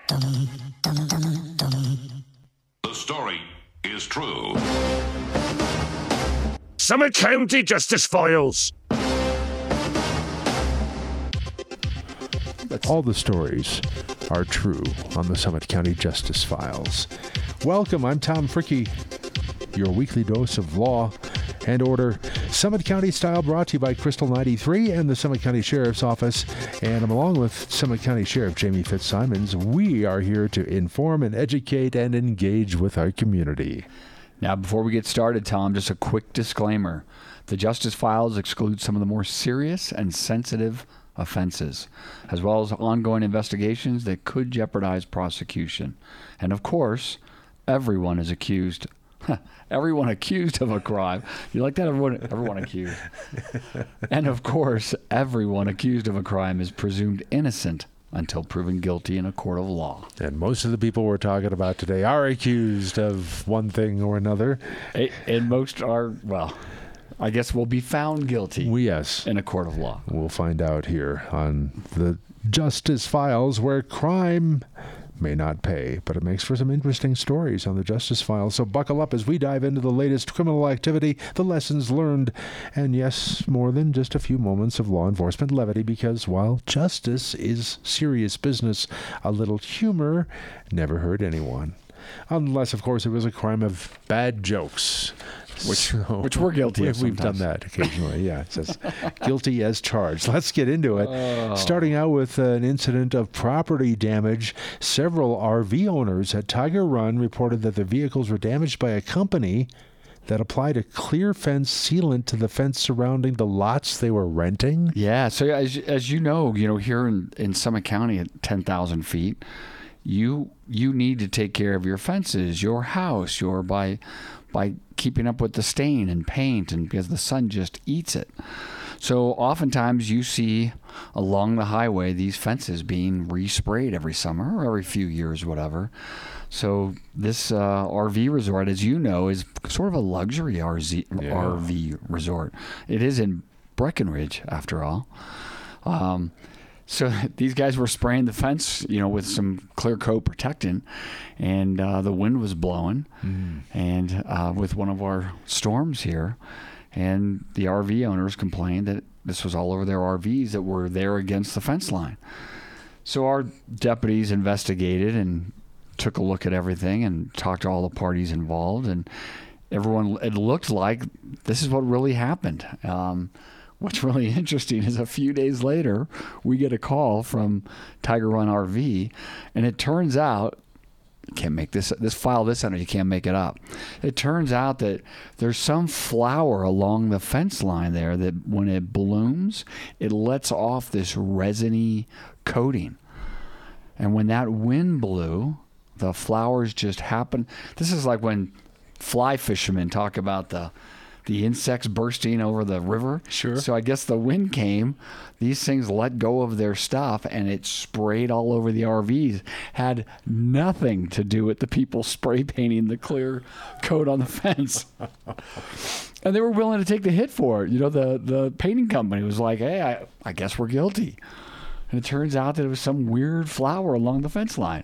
The story is true. Summit County Justice Files. All the stories are true on the Summit County Justice Files. Welcome, I'm Tom Fricke, your weekly dose of law and order. Summit County Style brought to you by Crystal 93 and the Summit County Sheriff's Office. And I'm along with Summit County Sheriff Jamie Fitzsimons. We are here to inform and educate and engage with our community. Now, before we get started, Tom, just a quick disclaimer. The Justice Files exclude some of the more serious and sensitive offenses, as well as ongoing investigations that could jeopardize prosecution. And of course, everyone is accused. Everyone accused of a crime. You like that? Everyone accused. And of course, everyone accused of a crime is presumed innocent until proven guilty in a court of law. And most of the people we're talking about today are accused of one thing or another. And most are, well, I guess will be found guilty in a court of law. We'll find out here on the Justice Files, where crime may not pay, but it makes for some interesting stories on the Justice Files. So buckle up as we dive into the latest criminal activity, the lessons learned, and yes, more than just a few moments of law enforcement levity, because while justice is serious business, a little humor never hurt anyone. Unless, of course, it was a crime of bad jokes. Which we're guilty of sometimes. We've done that occasionally, yeah. It says, guilty as charged. Let's get into it. Starting out with an incident of property damage. Several RV owners at Tiger Run reported that their vehicles were damaged by a company that applied a clear fence sealant to the fence surrounding the lots they were renting. Yeah, so as you know, here in Summit County at 10,000 feet, you need to take care of your fences, your house, by keeping up with the stain and paint, and because the sun just eats it. So oftentimes you see along the highway these fences being resprayed every summer or every few years, whatever. So this RV resort, as you know, is sort of a luxury RV resort. It is in Breckenridge, after all. So these guys were spraying the fence, with some clear coat protectant, and the wind was blowing, and with one of our storms here, and the RV owners complained that this was all over their RVs that were there against the fence line. So our deputies investigated and took a look at everything and talked to all the parties involved, and it looked like this is what really happened. What's really interesting is a few days later, we get a call from Tiger Run RV, and it turns out, you can't make this file this out, you can't make it up. It turns out that there's some flower along the fence line there that when it blooms, it lets off this resiny coating. And when that wind blew, the flowers just happen. This is like when fly fishermen talk about the insects bursting over the river. Sure. So I guess the wind came, these things let go of their stuff, and it sprayed all over the RVs. Had nothing to do with the people spray painting the clear coat on the fence. And they were willing to take the hit for it. The painting company was like, hey, I guess we're guilty. And it turns out that it was some weird flower along the fence line.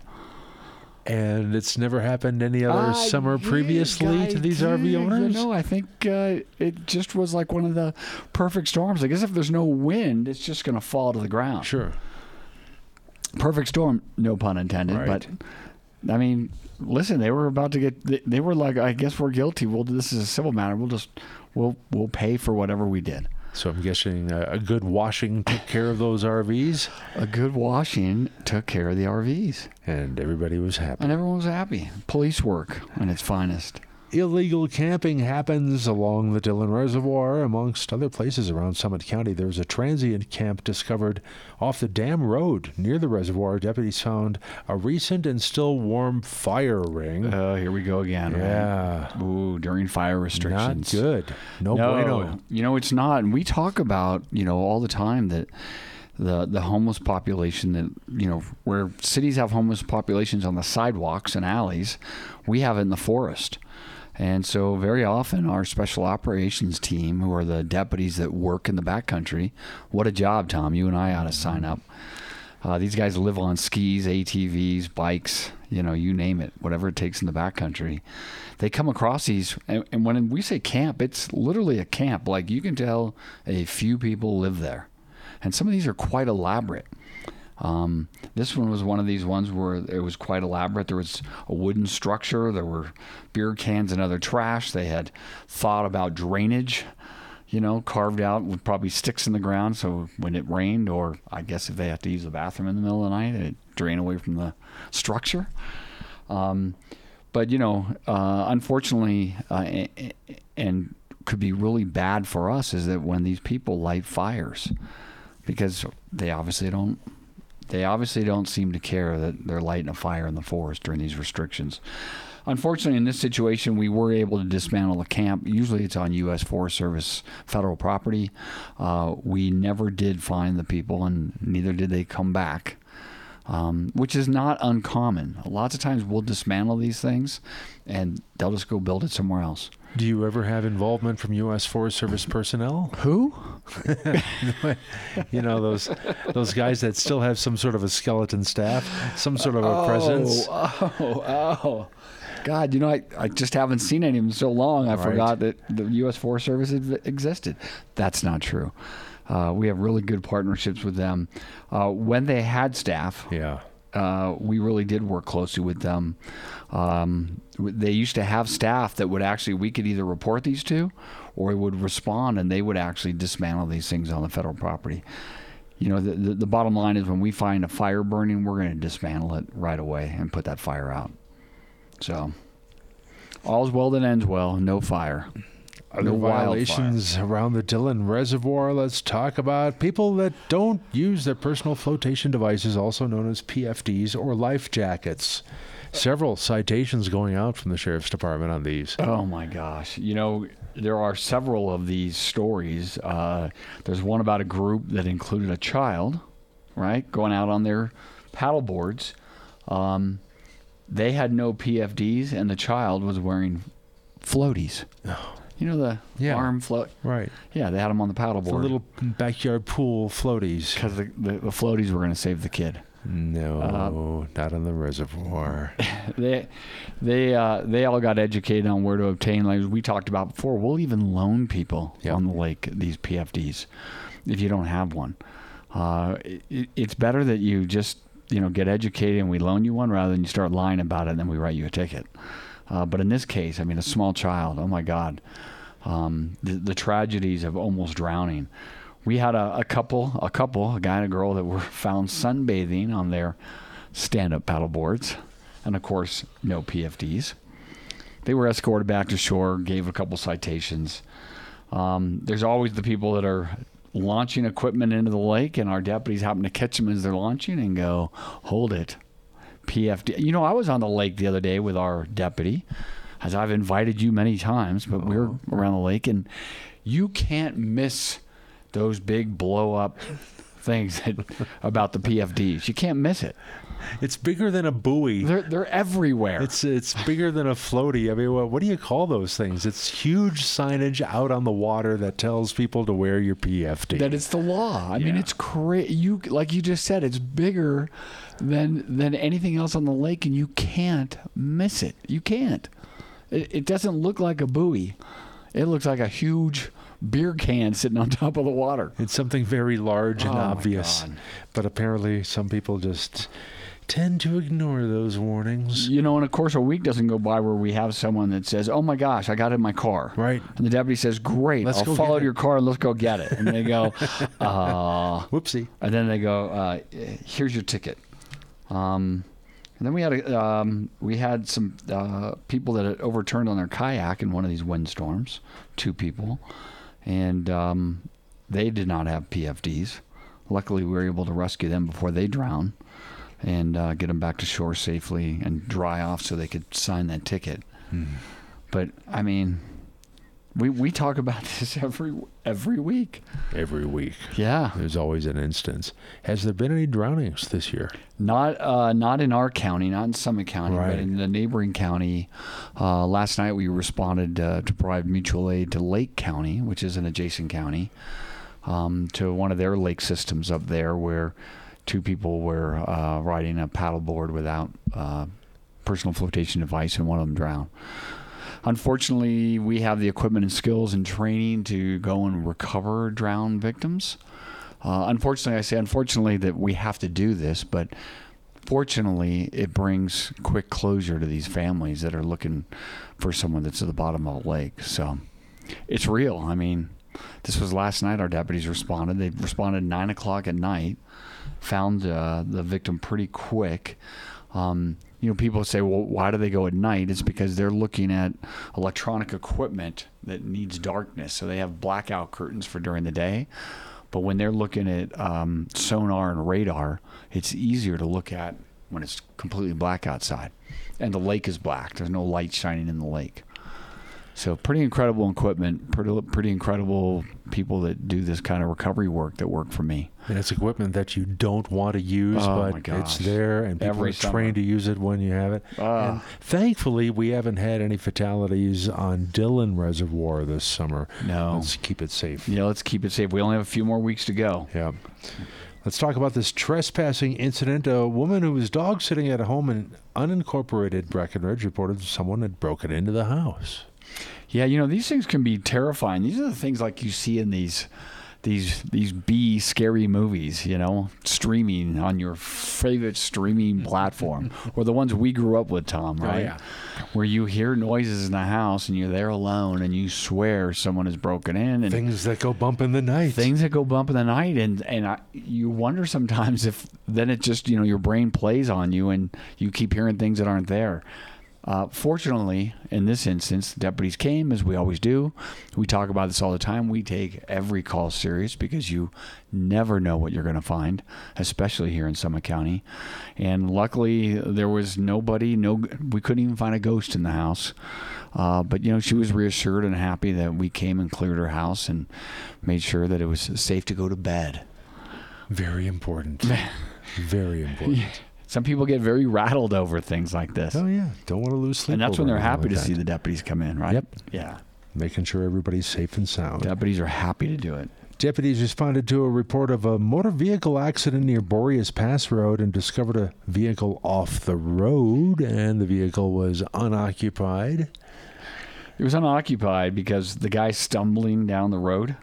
And it's never happened any other summer previously to these RV owners? I think it just was like one of the perfect storms. I guess if there's no wind, it's just going to fall to the ground. Sure. Perfect storm, no pun intended. Right. But, I mean, listen, they were about to get, they were like, I guess we're guilty. This is a civil matter. We'll pay for whatever we did. So I'm guessing a good washing took care of those RVs? A good washing took care of the RVs. And everybody was happy. And everyone was happy. Police work in its finest. Illegal camping happens along the Dillon Reservoir, amongst other places around Summit County. There was a transient camp discovered off the Dam Road near the reservoir. Deputies found a recent and still warm fire ring. Here we go again. Yeah. Right? Ooh, during fire restrictions. Not good. No bueno. It's not. And we talk about, all the time that the homeless population that, where cities have homeless populations on the sidewalks and alleys, we have it in the forest. And so very often our special operations team, who are the deputies that work in the backcountry, what a job, Tom. You and I ought to sign up. These guys live on skis, ATVs, bikes, you name it, whatever it takes in the backcountry. They come across these, and when we say camp, it's literally a camp. Like, you can tell a few people live there. And some of these are quite elaborate. This one was one of these ones where it was quite elaborate. There was a wooden structure. There were beer cans and other trash. They had thought about drainage, carved out with probably sticks in the ground. So when it rained, or I guess if they have to use the bathroom in the middle of the night, it'd drain away from the structure. But, unfortunately, and could be really bad for us, is that when these people light fires, because they obviously don't seem to care that they're lighting a fire in the forest during these restrictions. Unfortunately, in this situation, we were able to dismantle the camp. Usually it's on U.S. Forest Service federal property. We never did find the people, and neither did they come back, which is not uncommon. Lots of times we'll dismantle these things, and they'll just go build it somewhere else. Do you ever have involvement from U.S. Forest Service personnel? Who? Those guys that still have some sort of a skeleton staff, some sort of a presence. Oh. God, I just haven't seen any of them so long. I forgot that the U.S. Forest Service existed. That's not true. We have really good partnerships with them. When they had staff, we really did work closely with them. They used to have staff that we could either report these to, or it would respond, and they would actually dismantle these things on the federal property. The bottom line is, when we find a fire burning, we're going to dismantle it right away and put that fire out. So, all's well that ends well. No fire. Other violations around the Dillon Reservoir. Let's talk about people that don't use their personal flotation devices, also known as PFDs or life jackets. Several citations going out from the Sheriff's Department on these. Oh, my gosh. There are several of these stories. There's one about a group that included a child, right, going out on their paddle boards. They had no PFDs, and the child was wearing floaties. Oh. The arm float? Right. Yeah, they had them on the paddleboard. The little backyard pool floaties. Because the floaties were going to save the kid. No, not on the reservoir. They all got educated on where to obtain, like we talked about before. We'll even loan people on the lake these PFDs if you don't have one. It's better that you just get educated and we loan you one, rather than you start lying about it and then we write you a ticket. But in this case, a small child, oh my God, the tragedies of almost drowning. We had a couple, a guy and a girl, that were found sunbathing on their stand-up paddle boards, and of course, no PFDs. They were escorted back to shore, gave a couple citations. There's always the people that are launching equipment into the lake, and our deputies happen to catch them as they're launching and go, hold it. PFD. I was on the lake the other day with our deputy, as I've invited you many times, but we were around the lake, and you can't miss those big blow-up things about the PFDs. You can't miss it. It's bigger than a buoy. They're everywhere. It's bigger than a floaty. What do you call those things? It's huge signage out on the water that tells people to wear your PFD. That it's the law. I mean, it's crazy. Like you just said, it's bigger than anything else on the lake, and you can't miss it. You can't. It doesn't look like a buoy. It looks like a huge beer can sitting on top of the water. It's something very large and obvious. But apparently some people just tend to ignore those warnings. And of course a week doesn't go by where we have someone that says, oh my gosh, I got it in my car. Right. And the deputy says, great, I'll follow your car and let's go get it. And they go, whoopsie. And then they go, here's your ticket. And then we had some people that had overturned on their kayak in one of these windstorms, 2 people, and they did not have PFDs. Luckily, we were able to rescue them before they drowned and get them back to shore safely and dry off so they could sign that ticket. But we talk about this every week. Every week. Yeah. There's always an instance. Has there been any drownings this year? Not in our county, not in Summit County, right. But in the neighboring county. Last night we responded to provide mutual aid to Lake County, which is an adjacent county, to one of their lake systems up there, where 2 people were riding a paddleboard without personal flotation device, and one of them drowned. Unfortunately, we have the equipment and skills and training to go and recover drowned victims. Unfortunately, I say unfortunately that we have to do this, but fortunately, it brings quick closure to these families that are looking for someone that's at the bottom of the lake. So it's real. I mean, this was last night our deputies responded. They responded 9 o'clock at night, found the victim pretty quick. People say, well, why do they go at night? It's because they're looking at electronic equipment that needs darkness. So they have blackout curtains for during the day. But when they're looking at sonar and radar, it's easier to look at when it's completely black outside. And the lake is black. There's no light shining in the lake. So pretty incredible equipment, pretty incredible people that do this kind of recovery work that work for me. And it's equipment that you don't want to use, but it's there, and people are trained to use it when you have it. And thankfully, we haven't had any fatalities on Dillon Reservoir this summer. No. Let's keep it safe. Yeah, let's keep it safe. We only have a few more weeks to go. Yeah. Let's talk about this trespassing incident. A woman who was dog sitting at a home in unincorporated Breckenridge reported someone had broken into the house. Yeah, these things can be terrifying. These are the things like you see in these B scary movies, streaming on your favorite streaming platform, or the ones we grew up with, Tom, right? Oh, yeah. Where you hear noises in the house and you're there alone and you swear someone has broken in. And things that go bump in the night. Things that go bump in the night. And you wonder sometimes if then it just, your brain plays on you and you keep hearing things that aren't there. Fortunately, in this instance, the deputies came, as we always do. We talk about this all the time. We take every call serious because you never know what you're going to find, especially here in Summit County. And luckily, there was nobody. We couldn't even find a ghost in the house. But, she was reassured and happy that we came and cleared her house and made sure that it was safe to go to bed. Very important. Very important. Yeah. Some people get very rattled over things like this. Oh, yeah. Don't want to lose sleep. And that's when they're happy to see the deputies come in, right? Yep. Yeah. Making sure everybody's safe and sound. Deputies are happy to do it. Deputies responded to a report of a motor vehicle accident near Boreas Pass Road and discovered a vehicle off the road, and the vehicle was unoccupied. It was unoccupied because the guy stumbling down the road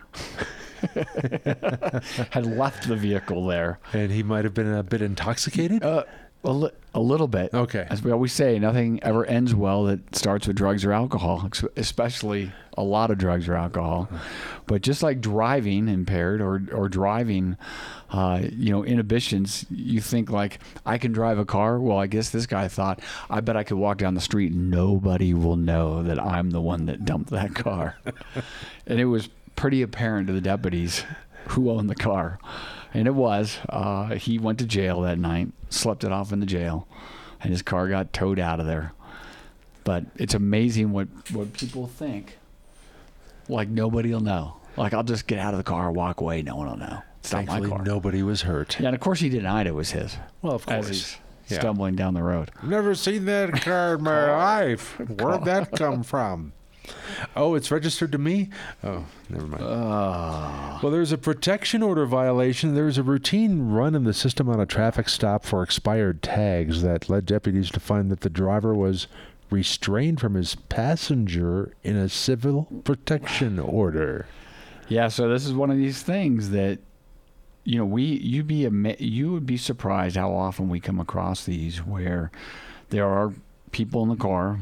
had left the vehicle there. And he might have been a bit intoxicated? A little bit. Okay. As we always say, nothing ever ends well that starts with drugs or alcohol, especially a lot of drugs or alcohol. But just like driving impaired or driving, inhibitions, you think like, I can drive a car. Well, I guess this guy thought, I bet I could walk down the street and nobody will know that I'm the one that dumped that car. And it was pretty apparent to the deputies who owned the car. And it was. He went to jail that night, slept it off in the jail, and his car got towed out of there. But it's amazing what people think. Like, nobody will know. Like, I'll just get out of the car, walk away, no one will know. It's not my car. Nobody was hurt. Yeah, and of course he denied it was his. Well, of course. As he's stumbling down the road. Never seen that car in my life. Where'd that come from? Oh, it's registered to me? Oh, never mind. Well, there's a protection order violation. There's a routine run in the system on a traffic stop for expired tags that led deputies to find that the driver was restrained from his passenger in a civil protection order. Yeah, so this is one of these things that, you would be surprised how often we come across these where there are people in the car,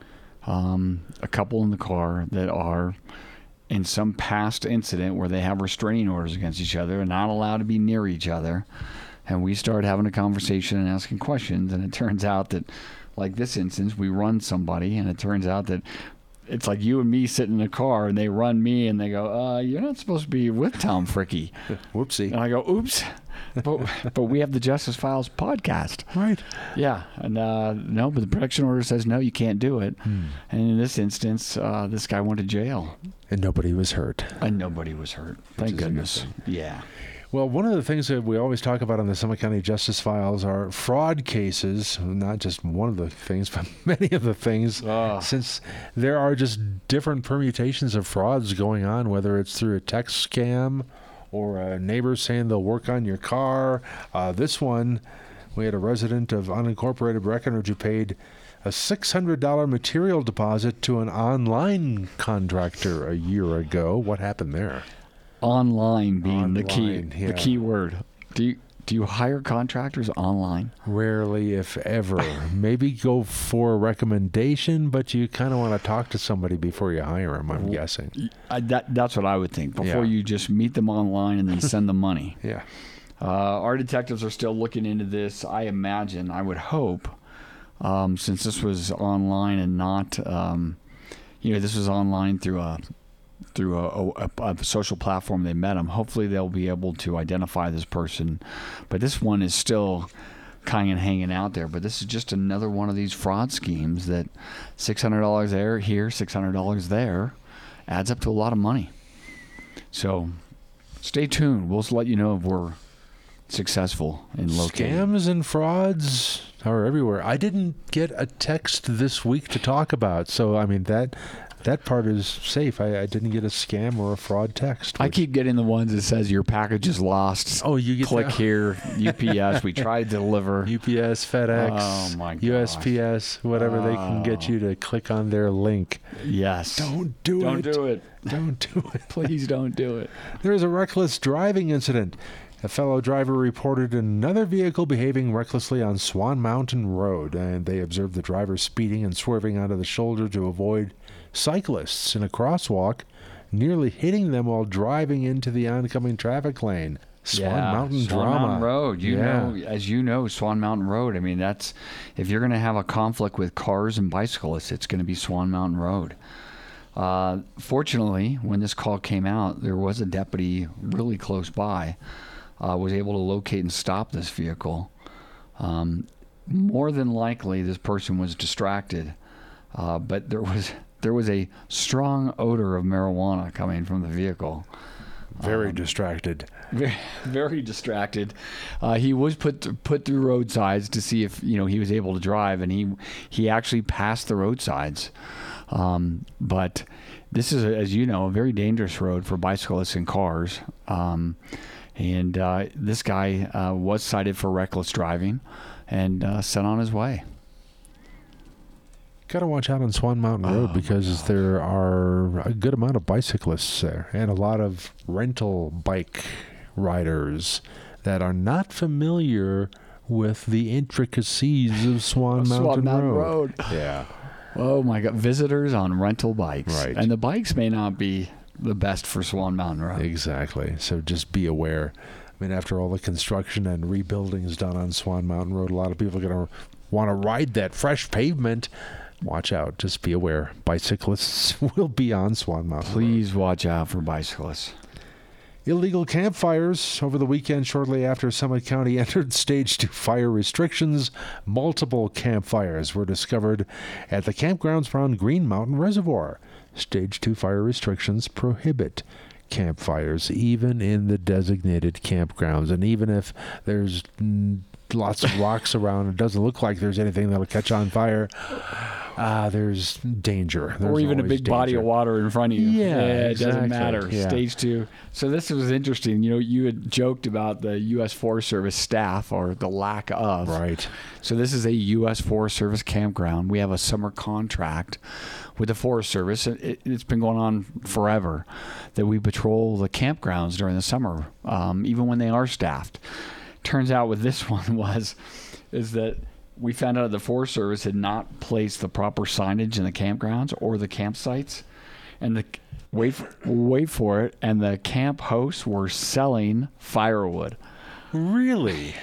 a couple in the car that are in some past incident where they have restraining orders against each other and not allowed to be near each other. And we start having a conversation and asking questions. And it turns out that, like this instance, we run somebody, and it turns out that it's like you and me sitting in a car, and they run me, and they go, you're not supposed to be with Tom Fricke. Whoopsie. And I go, oops. But we have the Justice Files podcast. Right. Yeah. And no, but the protection order says, no, you can't do it. And in this instance, this guy went to jail. And nobody was hurt. Thank goodness. Yeah. Well, one of the things that we always talk about on the Summit County Justice Files are fraud cases. Not just one of the things, but many of the things. Since there are just different permutations of frauds going on, whether it's through a text scam or a neighbor saying they'll work on your car. This one, we had a resident of unincorporated Breckenridge who paid a $600 material deposit to an online contractor a year ago. What happened there? Online being the yeah. key word. Do you hire contractors online? Rarely, if ever. Maybe go for a recommendation, but you kind of want to talk to somebody before you hire them, I'm guessing. That's what I would think. Before you just meet them online and then send them money. Yeah. Our detectives are still looking into this. I would hope, since this was online and not, this was online through a social platform they met him. Hopefully they'll be able to identify this person. But this one is still kind of hanging out there. But this is just another one of these fraud schemes that $600 there, here, $600 there, adds up to a lot of money. So stay tuned. We'll let you know if we're successful in locating. Scams and frauds are everywhere. I didn't get a text this week to talk about, so I mean that part is safe. I didn't get a scam or a fraud text. I keep getting the ones that says your package is lost. Oh, you get click that? Here, UPS. We tried to deliver. UPS, FedEx, Oh my gosh. USPS, whatever they can get you to click on their link. Yes. Don't do it. Don't do it. Don't do it. Please don't do it. There is a reckless driving incident. A fellow driver reported another vehicle behaving recklessly on Swan Mountain Road, and they observed the driver speeding and swerving onto the shoulder to avoid cyclists in a crosswalk, nearly hitting them while driving into the oncoming traffic lane. Swan Mountain Swan drama. Mountain Road. As you know, Swan Mountain Road. I mean, that's if you're going to have a conflict with cars and bicyclists, it's going to be Swan Mountain Road. Fortunately, when this call came out, there was a deputy really close by. Was able to locate and stop this vehicle. More than likely, this person was distracted, but there was a strong odor of marijuana coming from the vehicle. Very distracted. Very, very distracted. He was put through roadsides to see if he was able to drive, and he actually passed the roadsides. But this is, as you know, a very dangerous road for bicyclists and cars. And this guy was cited for reckless driving and sent on his way. Got to watch out on Swan Mountain Road because there are a good amount of bicyclists there and a lot of rental bike riders that are not familiar with the intricacies of Swan Mountain Road. Yeah. Oh, my God. Visitors on rental bikes. Right. And the bikes may not be the best for Swan Mountain Road. Exactly. So just be aware. I mean, after all the construction and rebuilding is done on Swan Mountain Road, a lot of people are going to want to ride that fresh pavement. Watch out. Just be aware. Bicyclists will be on Swan Mountain Road. Please watch out for bicyclists. Illegal campfires over the weekend shortly after Summit County entered Stage 2 fire restrictions. Multiple campfires were discovered at the campgrounds around Green Mountain Reservoir. Stage 2 fire restrictions prohibit campfires even in the designated campgrounds. And even if there's lots of rocks around, it doesn't look like there's anything that'll catch on fire, there's danger. Or even a big body of water in front of you. Yeah, it doesn't exactly. matter. Yeah. Stage 2. So this was interesting. You had joked about the U.S. Forest Service staff or the lack of. Right. So this is a U.S. Forest Service campground. We have a summer contract with the Forest Service. It's been going on forever that we patrol the campgrounds during the summer, even when they are staffed. Turns out with this one is that we found out the Forest Service had not placed the proper signage in the campgrounds or the campsites, and wait for it, and the camp hosts were selling firewood. Really?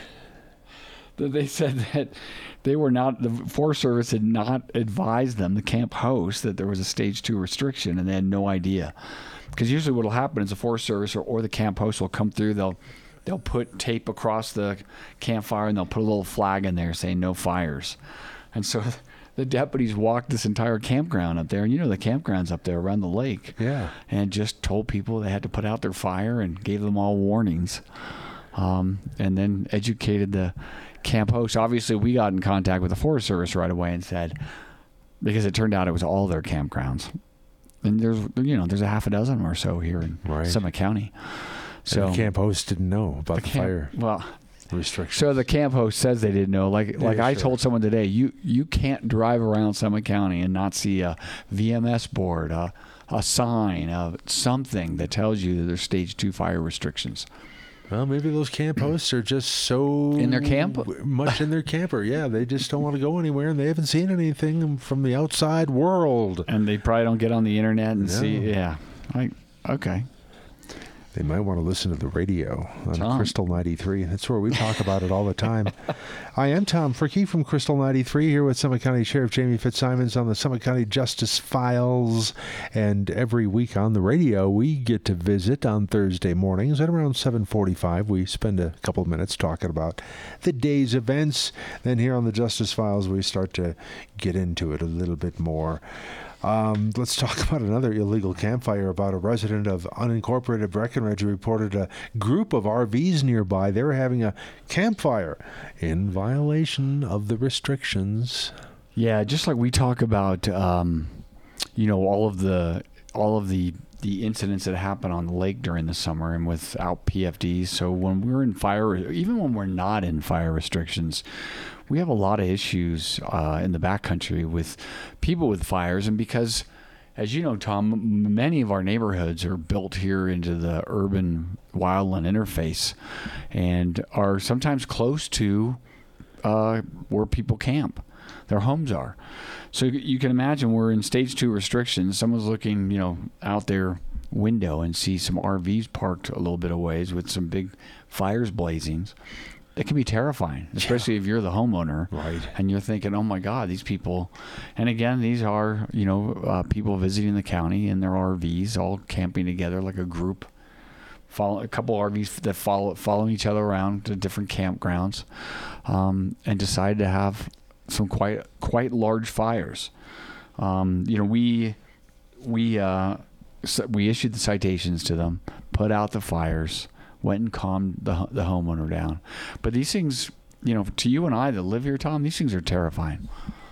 They said that they were not. The Forest Service had not advised them, the camp hosts, that there was a Stage 2 restriction, and they had no idea. Because usually what will happen is the Forest Service or the camp host will come through. They'll put tape across the campfire, and they'll put a little flag in there saying no fires. And so the deputies walked this entire campground up there, and the campground's up there around the lake. Yeah. And just told people they had to put out their fire and gave them all warnings. And then educated the camp host. Obviously, we got in contact with the Forest Service right away and said, because it turned out it was all their campgrounds. And there's a half a dozen or so here in Summit County. So the camp host didn't know about the fire Well, restrictions. so the camp host says they didn't know. Like I told someone today, you can't drive around Summit County and not see a VMS board, a sign, something that tells you that there's stage 2 fire restrictions. Well, maybe those camp hosts are just so In their camp? much in their camper. Yeah, they just don't want to go anywhere, and they haven't seen anything from the outside world. And they probably don't get on the internet and see. Yeah. Okay. They might want to listen to the radio on Tom. Crystal 93. That's where we talk about it all the time. I am Tom Fricke from Crystal 93 here with Summit County Sheriff Jamie Fitzsimons on the Summit County Justice Files. And every week on the radio, we get to visit on Thursday mornings at around 7:45. We spend a couple of minutes talking about the day's events. Then here on the Justice Files, we start to get into it a little bit more. Let's talk about another illegal campfire. About a resident of unincorporated Breckenridge reported a group of RVs nearby. They were having a campfire in violation of the restrictions. Yeah, just like we talk about, all of the incidents that happen on the lake during the summer and without PFDs. So when we're in fire, even when we're not in fire restrictions, we have a lot of issues in the backcountry with people with fires. And because, as you know, Tom, many of our neighborhoods are built here into the urban wildland interface and are sometimes close to where people camp, their homes are. So you can imagine we're in stage 2 restrictions. Someone's looking, out their window and see some RVs parked a little bit of ways with some big fires blazing. It can be terrifying, especially if you're the homeowner, right? And you're thinking, "Oh my God, these people!" And again, these are people visiting the county in their RVs, all camping together like a group. A couple RVs that follow each other around to different campgrounds, and decide to have some quite large fires. We issued the citations to them, put out the fires, went and calmed the homeowner down. But these things, to you and I that live here, Tom, these things are terrifying.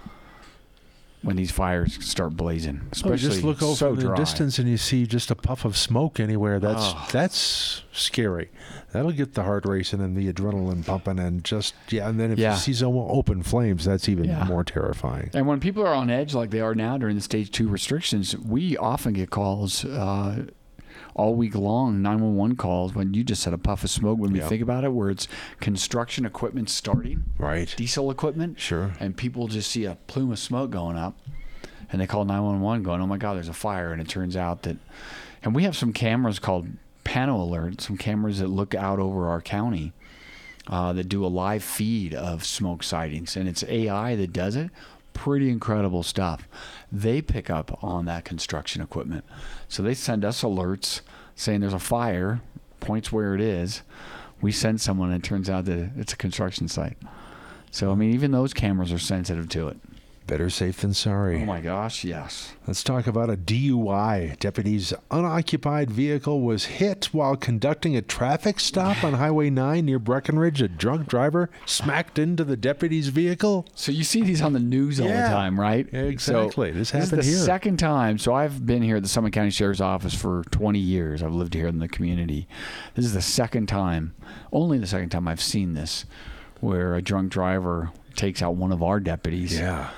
When these fires start blazing, especially just look over so in the dry. distance and you see just a puff of smoke anywhere. That's scary. That'll get the heart racing and the adrenaline pumping, and and then if you see some open flames, that's even more terrifying. And when people are on edge like they are now during the stage 2 restrictions, we often get calls all week long, 911 calls, when you just said a puff of smoke. When we think about it, where it's construction equipment starting, right? Diesel equipment, sure. And people just see a plume of smoke going up, and they call 911, going, "Oh my God, there's a fire!" And it turns out that, and we have some cameras called Pano Alert, some cameras that look out over our county, that do a live feed of smoke sightings, and it's AI that does it. Pretty incredible stuff. They pick up on that construction equipment. So they send us alerts saying there's a fire, points where it is. We send someone, and it turns out that it's a construction site. So, even those cameras are sensitive to it. Better safe than sorry. Oh my gosh, yes. Let's talk about a DUI. Deputies' unoccupied vehicle was hit while conducting a traffic stop on Highway 9 near Breckenridge. A drunk driver smacked into the deputy's vehicle. So you see these on the news all the time, right? Exactly. So this happened here. This is the second time. So I've been here at the Summit County Sheriff's Office for 20 years. I've lived here in the community. This is the second time, only the second time I've seen this, where a drunk driver takes out one of our deputies. Yeah.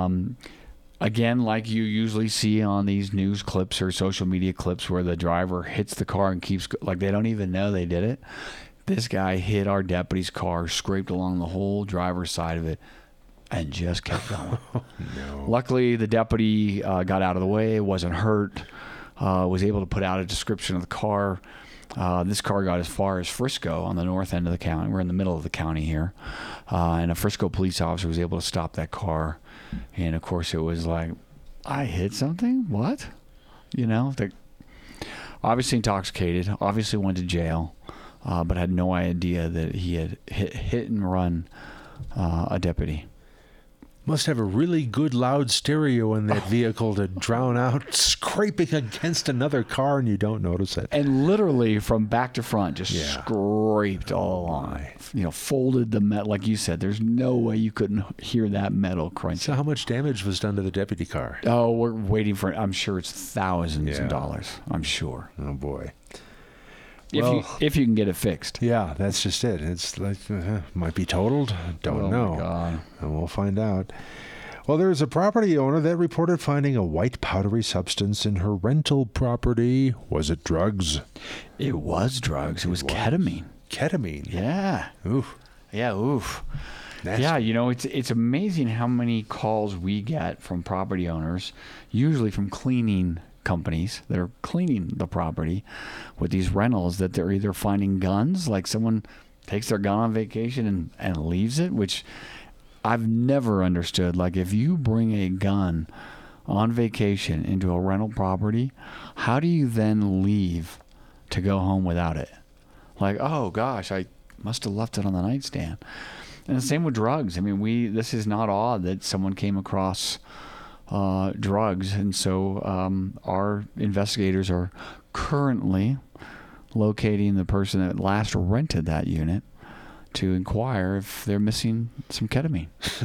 Again, like you usually see on these news clips or social media clips where the driver hits the car and keeps, like they don't even know they did it. This guy hit our deputy's car, scraped along the whole driver's side of it, and just kept going. No. Luckily, the deputy got out of the way, wasn't hurt, was able to put out a description of the car. This car got as far as Frisco on the north end of the county. We're in the middle of the county here. And a Frisco police officer was able to stop that car. And, of course, it was like, I hit something? What? Obviously intoxicated, obviously went to jail, but had no idea that he had hit and run a deputy. Must have a really good loud stereo in that vehicle to drown out scraping against another car and you don't notice it. And literally from back to front, just scraped all along. Folded the metal. Like you said, there's no way you couldn't hear that metal crunch. So how much damage was done to the deputy car? Oh, we're waiting for it. I'm sure it's thousands of dollars. I'm sure. Oh, boy. If you can get it fixed. Yeah, that's just it. It's like, might be totaled. Don't know. My God. And we'll find out. Well, there's a property owner that reported finding a white powdery substance in her rental property. Was it drugs? It was drugs. It was ketamine. Ketamine? Yeah. Oof. Yeah, oof. Nasty. Yeah, it's amazing how many calls we get from property owners, usually from cleaning companies that are cleaning the property with these rentals, that they're either finding guns, like someone takes their gun on vacation and leaves it, which I've never understood. Like, if you bring a gun on vacation into a rental property, how do you then leave to go home without it? Like, oh gosh, I must have left it on the nightstand. And the same with drugs. I mean, this is not odd that someone came across drugs, and so our investigators are currently locating the person that last rented that unit to inquire if they're missing some ketamine.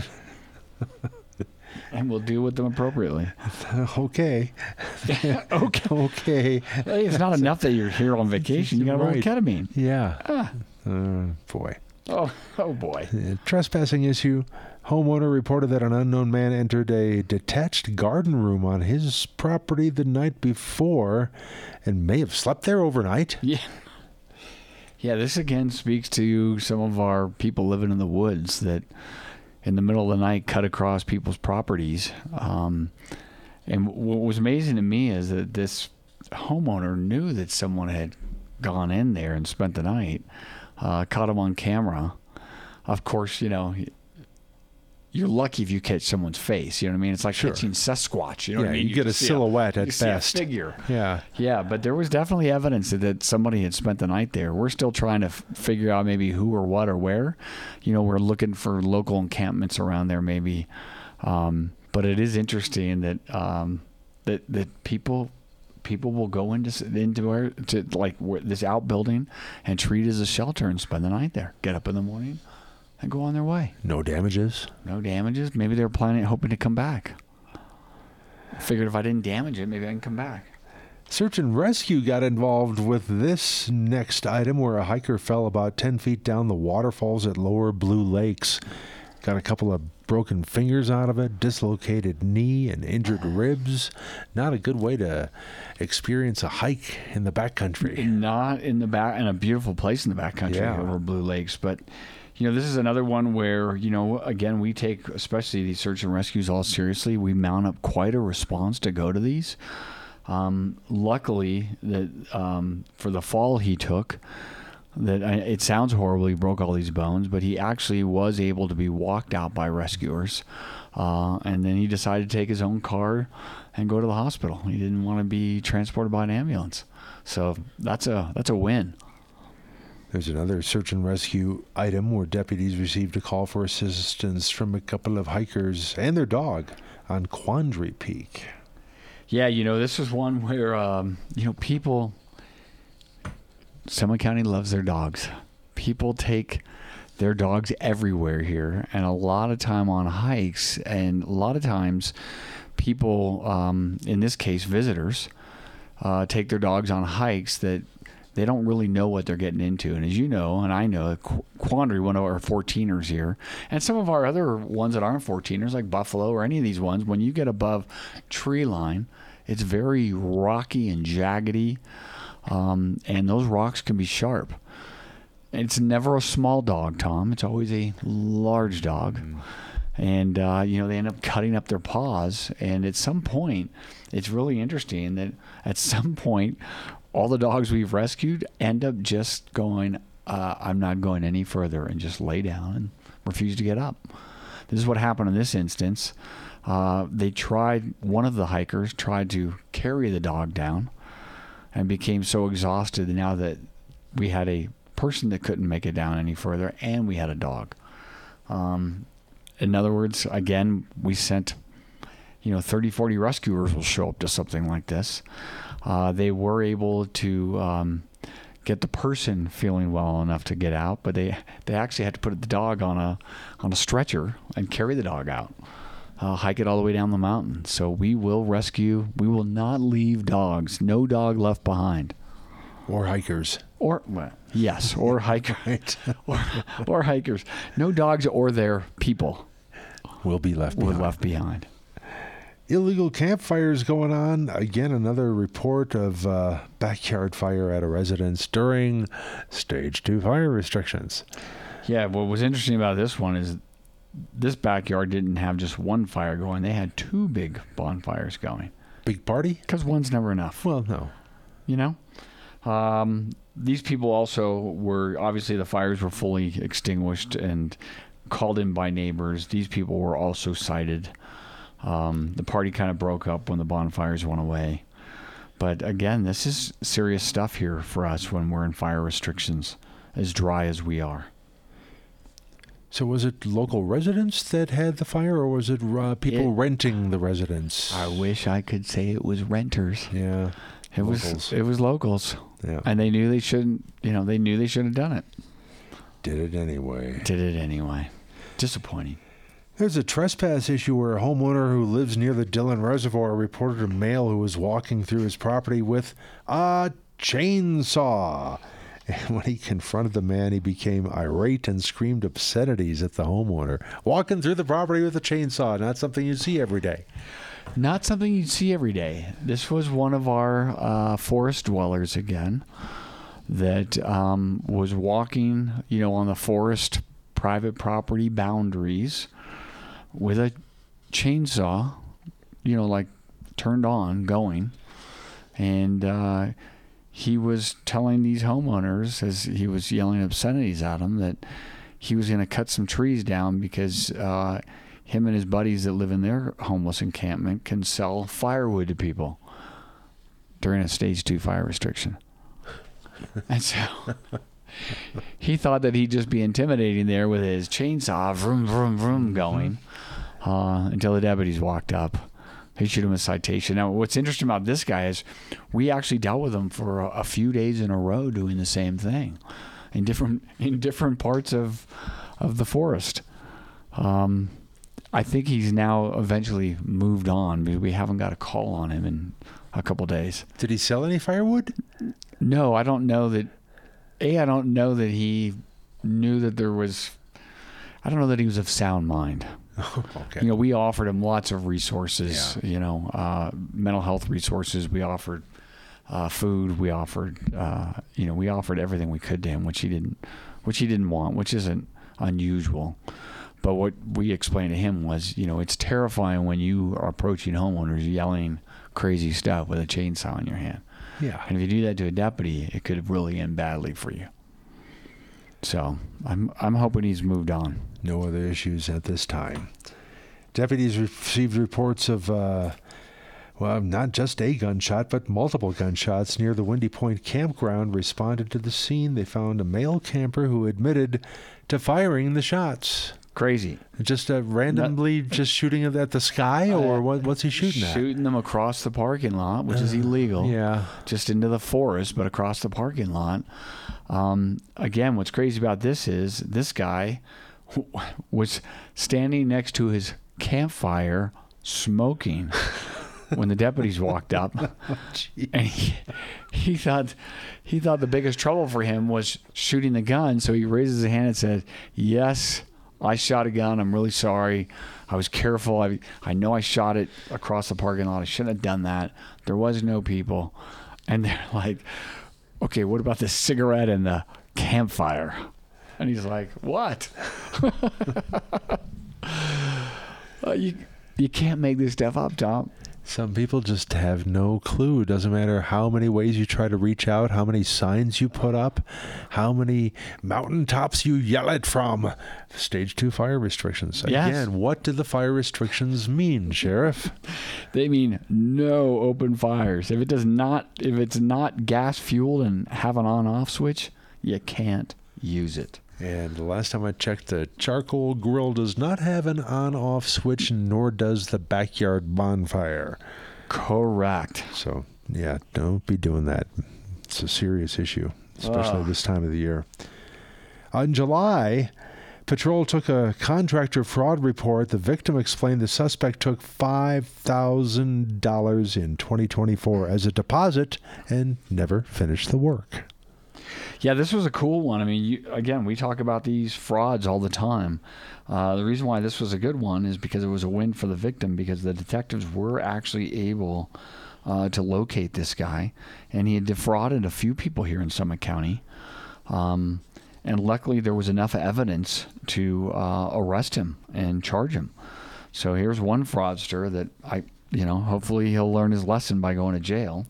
And we'll deal with them appropriatly. Okay. Okay. Hey, it's not enough that you're here on vacation. You got to roll ketamine. Yeah. Boy. Oh boy. Trespassing issue. Homeowner reported that an unknown man entered a detached garden room on his property the night before and may have slept there overnight. Yeah. Yeah, this again speaks to some of our people living in the woods that in the middle of the night cut across people's properties. And what was amazing to me is that this homeowner knew that someone had gone in there and spent the night, caught him on camera. Of course, you're lucky if you catch someone's face. You know what I mean? It's like catching Sasquatch. You know what I mean? You get a silhouette at best. See a figure. Yeah. Yeah, but there was definitely evidence that somebody had spent the night there. We're still trying to figure out maybe who or what or where. We're looking for local encampments around there maybe. But it is interesting that that people will go into this outbuilding and treat it as a shelter and spend the night there. Get up in the morning and go on their way. No damages. Maybe they were hoping to come back. Figured if I didn't damage it, maybe I can come back. Search and rescue got involved with this next item where a hiker fell about 10 feet down the waterfalls at Lower Blue Lakes. Got a couple of broken fingers out of it, dislocated knee, and injured ribs. Not a good way to experience a hike in the backcountry. Not in the back, in a beautiful place in the backcountry over Blue Lakes. But, this is another one where, again, we take, especially these search and rescues, all seriously. We mount up quite a response to go to these. Luckily, that for the fall he took, it sounds horrible, he broke all these bones, but he actually was able to be walked out by rescuers. And then he decided to take his own car and go to the hospital. He didn't want to be transported by an ambulance. So that's a win. There's another search and rescue item where deputies received a call for assistance from a couple of hikers and their dog on Quandary Peak. Yeah, this is one where, people... Summit County loves their dogs. People take their dogs everywhere here, and a lot of time on hikes, and a lot of times people, in this case visitors, take their dogs on hikes that they don't really know what they're getting into. And as you know, and I know, Quandary, one of our 14ers here, and some of our other ones that aren't 14ers, like Buffalo or any of these ones, when you get above tree line, it's very rocky and jaggedy. And those rocks can be sharp. It's never a small dog, Tom. It's always a large dog. And, they end up cutting up their paws. And at some point, it's really interesting that at some point, all the dogs we've rescued end up just going, I'm not going any further, and just lay down and refuse to get up. This is what happened in this instance. One of the hikers tried to carry the dog down, and became so exhausted now that we had a person that couldn't make it down any further, and we had a dog. In other words, again, we sent, 30, 40 rescuers will show up to something like this. They were able to get the person feeling well enough to get out, but they actually had to put the dog on a stretcher and carry the dog out. Hike it all the way down the mountain. So we will rescue. We will not leave dogs. No dog left behind. Or hikers. Or hikers. Right. or hikers. No dogs or their people Will be left were behind. left behind. Illegal campfires going on. Again, another report of backyard fire at a residence during Stage 2 fire restrictions. Yeah, what was interesting about this one is this backyard didn't have just one fire going. They had 2 big bonfires going. Big party? Because one's never enough. Well, no. You know? These people also were, obviously the fires were fully extinguished and called in by neighbors. These people were also cited. The party kind of broke up when the bonfires went away. But again, this is serious stuff here for us when we're in fire restrictions, as dry as we are. So was it local residents that had the fire, or was it people renting the residence? I wish I could say it was renters. Yeah. It was locals. Yeah. And they knew they shouldn't, they knew they shouldn't have done it. Did it anyway. Disappointing. There's a trespass issue where a homeowner who lives near the Dillon Reservoir reported a male who was walking through his property with a chainsaw. And when he confronted the man, he became irate and screamed obscenities at the homeowner. Walking through the property with a chainsaw, not something you see every day. Not something you'd see every day. This was one of our forest dwellers again that was walking, on the forest private property boundaries with a chainsaw, like turned on, going. And he was telling these homeowners, as he was yelling obscenities at them, that he was going to cut some trees down because him and his buddies that live in their homeless encampment can sell firewood to people during a Stage 2 fire restriction. And so he thought that he'd just be intimidating there with his chainsaw, vroom, vroom, vroom, going, until the deputies walked up. They issued him a citation. Now, what's interesting about this guy is we actually dealt with him for a few days in a row doing the same thing in different parts of the forest. I think he's now eventually moved on because we haven't got a call on him in a couple days. Did he sell any firewood? No, I don't know that. I don't know that he knew that there was. I don't know that he was of sound mind. Okay. We offered him lots of resources. Yeah. Mental health resources. We offered food. We offered. We offered everything we could to him, which he didn't want, which isn't unusual. But what we explained to him was, it's terrifying when you are approaching homeowners yelling crazy stuff with a chainsaw in your hand. Yeah. And if you do that to a deputy, it could really end badly for you. So I'm hoping he's moved on. No other issues at this time. Deputies received reports of, not just a gunshot, but multiple gunshots near the Windy Point campground. Responded to the scene. They found a male camper who admitted to firing the shots. Crazy. Just randomly just shooting at the sky, or what's he shooting at? Shooting them across the parking lot, which is illegal. Yeah. Just into the forest, but across the parking lot. Again, what's crazy about this is this guy was standing next to his campfire smoking when the deputies walked up. And he thought the biggest trouble for him was shooting the gun, so he raises his hand and said, "Yes, I shot a gun. I'm really sorry. I was careful. I know I shot it across the parking lot. I shouldn't have done that. There was no people." And they're like, "Okay, what about the cigarette and the campfire?" And he's like, "What?" You can't make this stuff up, Tom. Some people just have no clue. It doesn't matter how many ways you try to reach out, how many signs you put up, how many mountaintops you yell it from. Stage 2 fire restrictions. Yes. Again, what do the fire restrictions mean, Sheriff? They mean no open fires. If it's not gas fueled and have an on-off switch, you can't use it. And the last time I checked, the charcoal grill does not have an on-off switch, nor does the backyard bonfire. Correct. So, yeah, don't be doing that. It's a serious issue, especially this time of the year. In July, Patrol took a contractor fraud report. The victim explained the suspect took $5,000 in 2024 as a deposit and never finished the work. Yeah, this was a cool one. I mean, again, we talk about these frauds all the time. The reason why this was a good one is because it was a win for the victim, because the detectives were actually able to locate this guy, and he had defrauded a few people here in Summit County. And luckily, there was enough evidence to arrest him and charge him. So here's one fraudster that hopefully he'll learn his lesson by going to jail.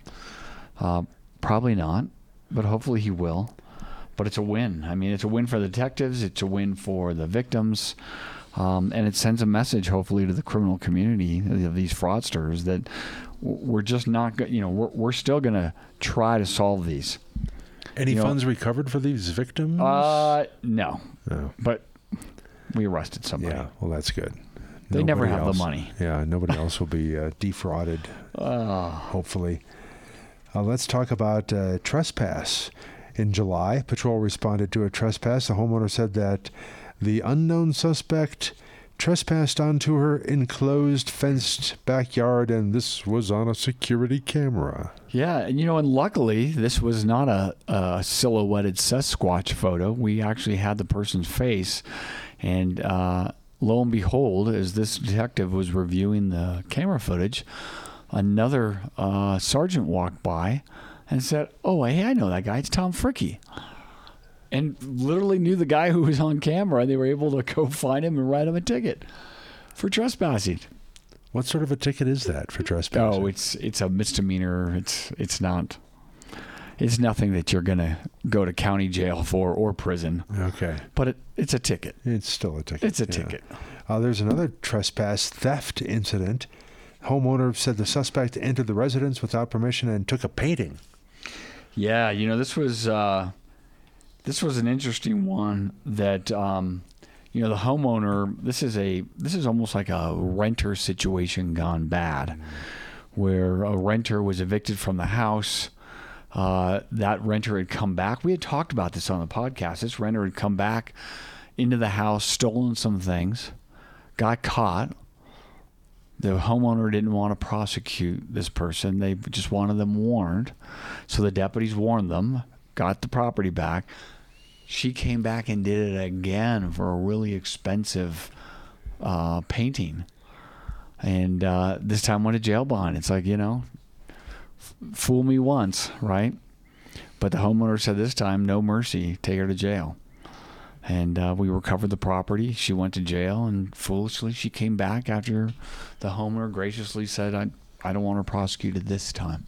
Probably not, but hopefully he will. But it's a win. I mean, it's a win for the detectives. It's a win for the victims. And it sends a message, hopefully, to the criminal community of these fraudsters that we're just not, we're still going to try to solve these. Any funds recovered for these victims? No. But we arrested somebody. Yeah, well, that's good. They never have the money. Yeah, nobody else will be defrauded, hopefully. Let's talk about trespass. In July, Patrol responded to a trespass. The homeowner said that the unknown suspect trespassed onto her enclosed, fenced backyard, and this was on a security camera. Yeah, and and luckily, this was not a silhouetted Sasquatch photo. We actually had the person's face, and lo and behold, as this detective was reviewing the camera footage, another sergeant walked by and said, "Oh, hey, I know that guy. It's Tom Fricke." And literally knew the guy who was on camera. They were able to go find him and write him a ticket for trespassing. What sort of a ticket is that for trespassing? Oh, it's a misdemeanor. It's not. It's nothing that you're gonna go to county jail for or prison. Okay. But it's a ticket. It's still a ticket. It's a ticket. There's another trespass theft incident. Homeowner said the suspect entered the residence without permission and took a painting. Yeah, this was an interesting one that the homeowner, this is almost like a renter situation gone bad, where a renter was evicted from the house. That renter had come back. We had talked about this on the podcast. This renter had come back into the house, stolen some things, got caught. The homeowner didn't want to prosecute this person. They just wanted them warned. So the deputies warned them, got the property back. She came back and did it again for a really expensive painting. And this time went to jail bond. It's like, fool me once, right? But the homeowner said this time, no mercy, take her to jail. And we recovered the property. She went to jail, and foolishly she came back after the homeowner graciously said, I don't want her prosecuted this time.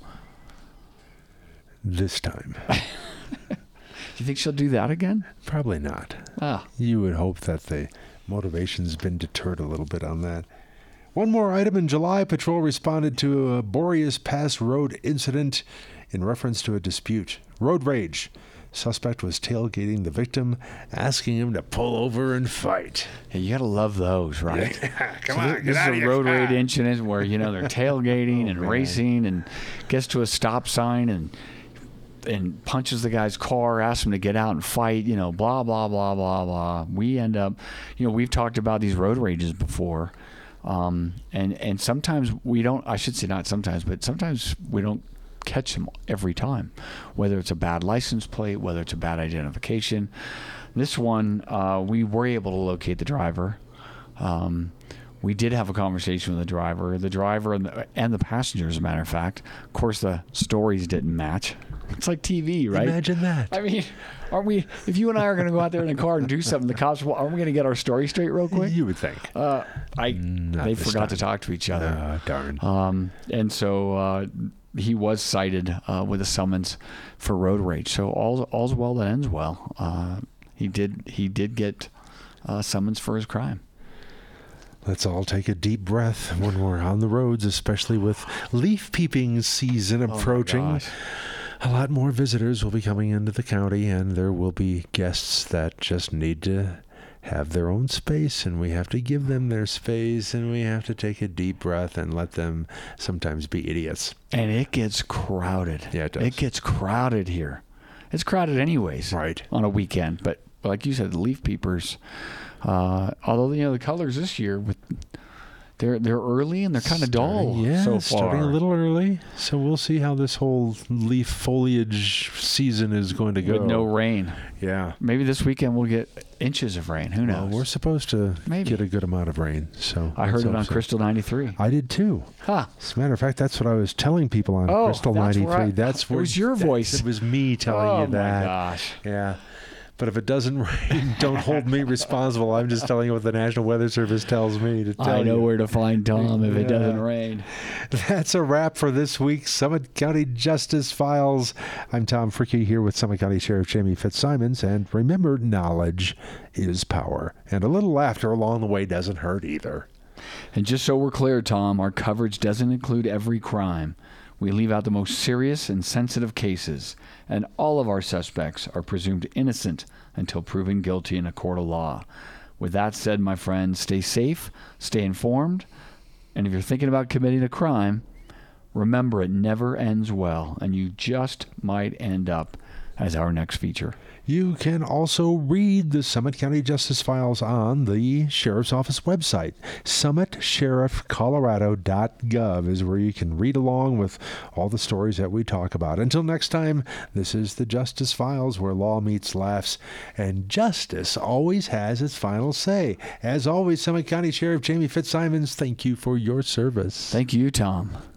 This time. Do you think she'll do that again? Probably not. Ah. You would hope that the motivation's been deterred a little bit on that. One more item. In July, Patrol responded to a Boreas Pass Road incident in reference to a dispute. Road rage. Suspect was tailgating the victim, asking him to pull over and fight. Yeah, you got to love those, right? Come on, this is a road rage incident where, they're tailgating and racing and gets to a stop sign and punches the guy's car, asks him to get out and fight, blah, blah, blah, blah, blah. We end up, we've talked about these road rages before. And sometimes we don't, I should say not sometimes, but sometimes we don't catch them every time, whether it's a bad license plate, whether it's a bad identification. This one, we were able to locate the driver. We did have a conversation with the driver and the passenger, as a matter of fact. Of course, the stories didn't match. It's like TV, right? Imagine that. I mean, aren't we? If you and I are going to go out there in a car and do something, the cops, aren't we going to get our story straight real quick? You would think. They forgot to talk to each other. Darn. And so he was cited with a summons for road rage. So all's well that ends well. He did get a summons for his crime. Let's all take a deep breath when we're on the roads, especially with leaf peeping season approaching. Oh my gosh. A lot more visitors will be coming into the county, and there will be guests that just need to have their own space, and we have to give them their space, and we have to take a deep breath and let them sometimes be idiots. And it gets crowded. Yeah, it does. It gets crowded here. It's crowded anyways. Right. On a weekend. But like you said, the leaf peepers, Although the colors this year they're early and they're kind of dull so far. Starting a little early. So we'll see how this whole leaf foliage season is going to go. With no rain. Yeah. Maybe this weekend we'll get inches of rain. Who knows? Well, we're supposed to get a good amount of rain. So I heard it on Crystal 93. I did too. Huh. As a matter of fact, that's what I was telling people on Crystal 93. That's where it was your voice. It was me telling you that. Oh my gosh. Yeah. But if it doesn't rain, don't hold me responsible. I'm just telling you what the National Weather Service tells me to tell you. I know where to find Tom if it doesn't rain. That's a wrap for this week's Summit County Justice Files. I'm Tom Fricke here with Summit County Sheriff Jamie Fitzsimons. And remember, knowledge is power. And a little laughter along the way doesn't hurt either. And just so we're clear, Tom, our coverage doesn't include every crime. We leave out the most serious and sensitive cases, and all of our suspects are presumed innocent until proven guilty in a court of law. With that said, my friends, stay safe, stay informed, and if you're thinking about committing a crime, remember it never ends well, and you just might end up as our next feature. You can also read the Summit County Justice Files on the Sheriff's Office website. SummitSheriffColorado.gov is where you can read along with all the stories that we talk about. Until next time, this is the Justice Files, where law meets laughs, and justice always has its final say. As always, Summit County Sheriff Jamie Fitzsimons, thank you for your service. Thank you, Tom.